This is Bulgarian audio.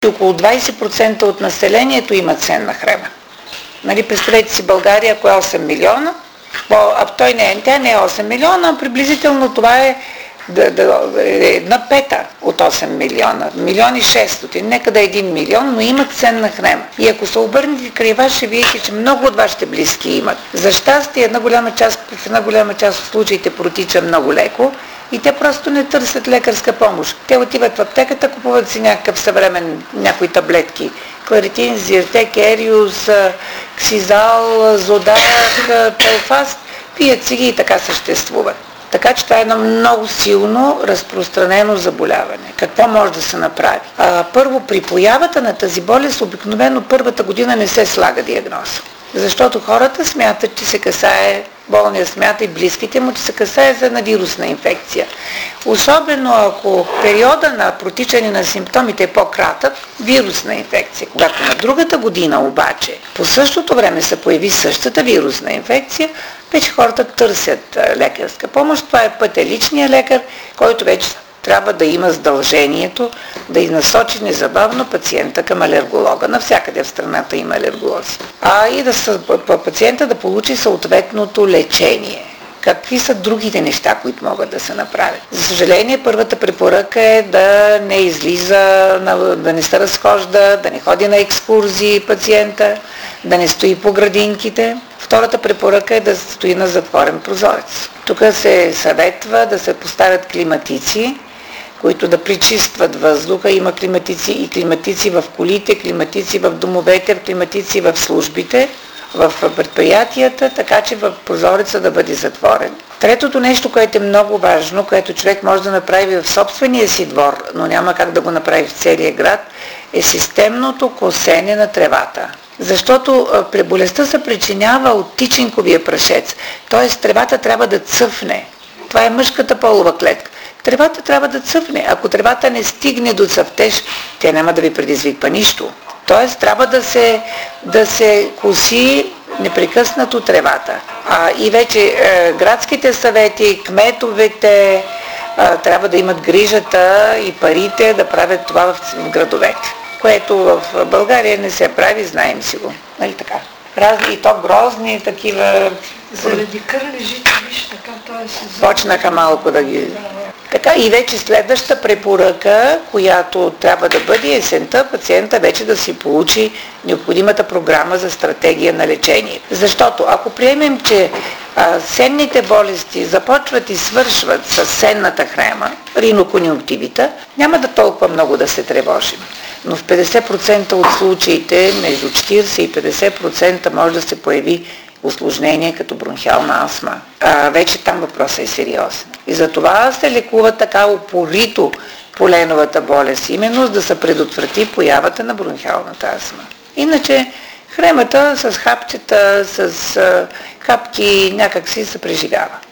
Около 20% от населението има ценна хрема. Нали, представете си България, ако е 8 милиона, тя не е 8 милиона, а приблизително това е една пета от 8 милиона, 1,6 милиона, нека да е 1 милион, но имат ценна хрема. И ако се обърнете край вас, ще видите, че много от вашите близки имат. За щастие, в една голяма част от случаите протича много леко и те просто не търсят лекарска помощ. Те отиват в аптеката, купуват си някои таблетки. Кларитин, Зиртек, Ериус, Ксизал, Зодак, Телфаст, пият си ги и така съществуват. Така че това е едно много силно разпространено заболяване. Какво може да се направи? Първо, при появата на тази болест обикновено първата година не се слага диагноза. Защото хората смятат, че се касае, болния смята и близките му, че се касае за една вирусна инфекция. Особено ако периода на протичане на симптомите е по-кратък, вирусна инфекция. Когато на другата година обаче по същото време се появи същата вирусна инфекция, вече хората търсят лекарска помощ. Това е пътя личния лекар, който вече трябва да има задължението да насочи незабавно пациента към алерголога. Навсякъде в страната има алерголози. И пациента да получи съответното лечение. Какви са другите неща, които могат да се направят? За съжаление, първата препоръка е да не излиза, да не се разхожда, да не ходи на екскурзии пациента, да не стои по градинките. Втората препоръка е да стои на затворен прозорец. Тук се съветва да се поставят климатици, които да пречистват въздуха. Има климатици в колите, климатици в домовете, климатици в службите, в предприятията, така че в прозореца да бъде затворен. Третото нещо, което е много важно, което човек може да направи в собствения си двор, но няма как да го направи в целия град, е системното косене на тревата. Защото болестта се причинява от тичинковия прашец, т.е. тревата трябва да цъфне. Това е мъжката полова клетка. Тревата трябва да цъфне. Ако тревата не стигне до цъфтеж, тя няма да ви предизвиква нищо. Т.е. трябва да се коси непрекъснато тревата. И вече градските съвети, кметовете трябва да имат грижата и парите да правят това в градовете, което в България не се прави, знаем си го. Нали така? Разни и то грозни такива. Заради кърлежите, виж така, т.е. Почнаха малко да ги... Така и вече следваща препоръка, която трябва да бъде есента, пациента вече да си получи необходимата програма за стратегия на лечение. Защото ако приемем, че сенните болести започват и свършват с сенната хрема, риноконюнктивита, няма да толкова много да се тревожим. Но в 50% от случаите, между 40 и 50% може да се появи усложнение като бронхиална астма. Вече там въпросът е сериозен. И затова се лекува така упорито поленовата болест, именно за да се предотврати появата на бронхиалната астма. Иначе хремата с хапчета, с хапки някак си се преживява.